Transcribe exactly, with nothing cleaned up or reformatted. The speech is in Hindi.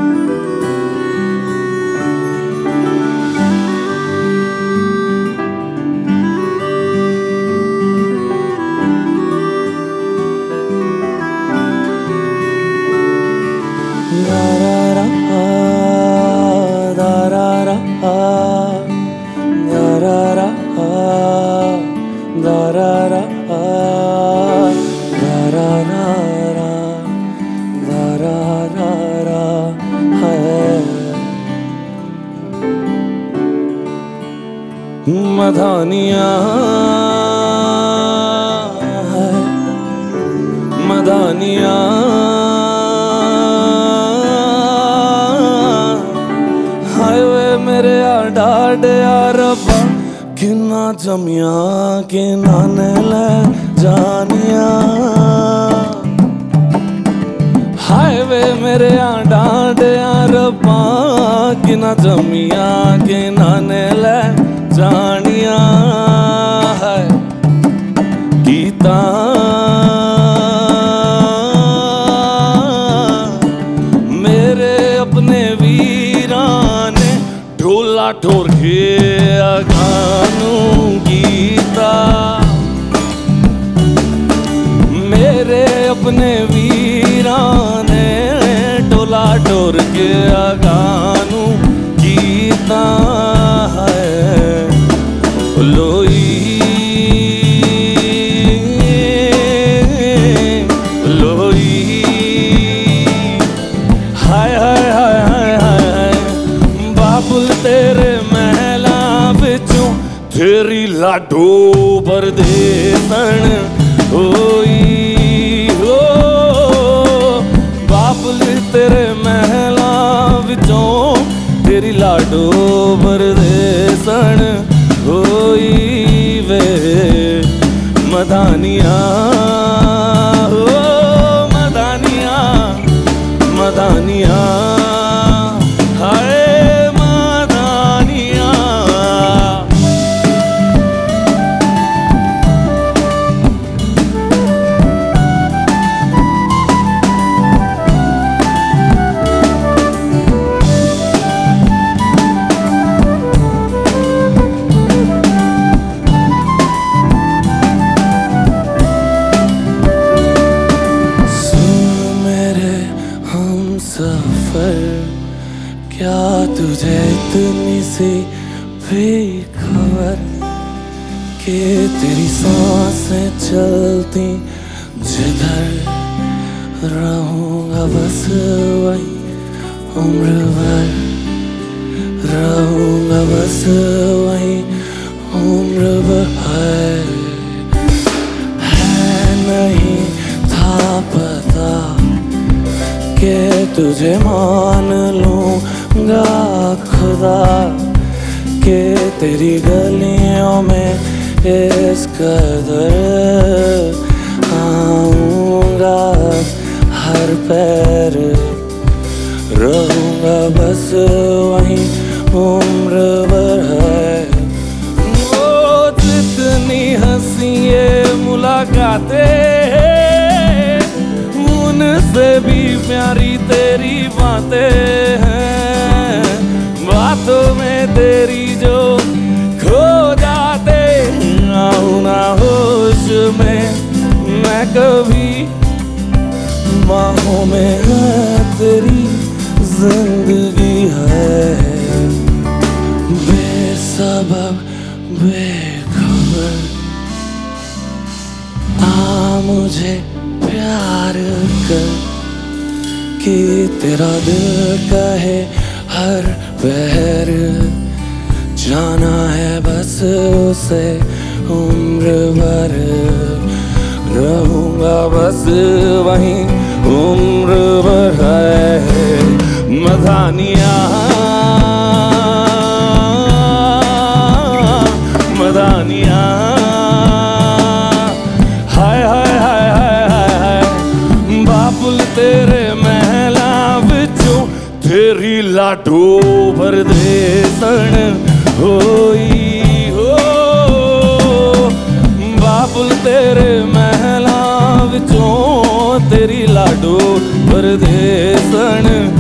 मधानियाँ है मधानियाँ हाय वे मेरे डाड रब्बा किन्ना जमिया के नाने ले जानिया हाय वे मेरे डाड रब्बा किन्ना जमिया के नाने ले जानिया है गीता मेरे अपने वीरा ने ढोला ठोर के गानू गीता मेरे अपने वीरा ने ढोला ठोर के गानू गीता है लोई लोई हाय हाय हाय हाय हाय बाबुल तेरे महला बिचों तेरी लाडो परदेसन होई हो बाबुल तेरे महला बिचों तेरी लाडो परदेसन होई वे मधानियाँ हो मधानियाँ मधानियाँ हाय मधानियाँ सफर क्या तुझे इतनी सी भी खबर कि तेरी सांसें चलती जिधर रहूँगा बस वही उम्र भर रहूँगा बस वही उम्र भर है नहीं था पता के तुझे मान लूँगा खुदा के तेरी गलियों में इस कदर आऊँगा हर पैर रहूँगा बस वहीं उम्र भर है वो जितनी हंसी ये मुलाकातें उनसे भी प्यारी तेरी बातें हैं बातों में तेरी जो खो जाते आऊँ ना होश में मैं कभी बाहों में है तेरी जिंदगी है बेसबब बेखबर आ मुझे प्यार कर कि तेरा दिल कहे हर पहर जाना है बस उसे उम्र भर रहूँगा बस वहीं उम्र भर है मधानियाँ मधानियाँ हाय हाय हाय हाय बाबुल तेरे महला बिचों तेरी लाडो परदेसन होई हो बाबुल तेरे महला बिचों तेरी लाडो परदेसन